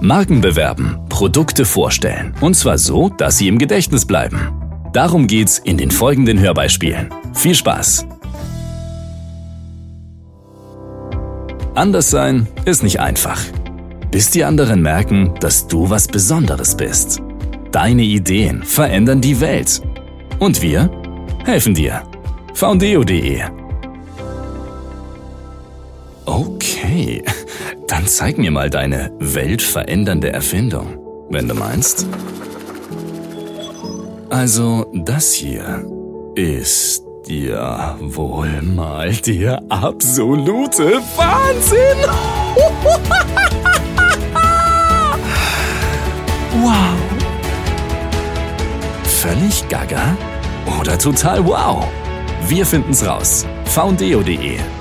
Marken bewerben, Produkte vorstellen. Und zwar so, dass sie im Gedächtnis bleiben. Darum geht's in den folgenden Hörbeispielen. Viel Spaß! Anders sein ist nicht einfach. Bis die anderen merken, dass du was Besonderes bist. Deine Ideen verändern die Welt. Und wir helfen dir. Foundeo.de. Okay, dann zeig mir mal deine weltverändernde Erfindung, wenn du meinst. Also, das hier ist ja wohl mal der absolute Wahnsinn! Wow! Völlig gaga? Oder total wow? Wir finden's raus. Foundeo.de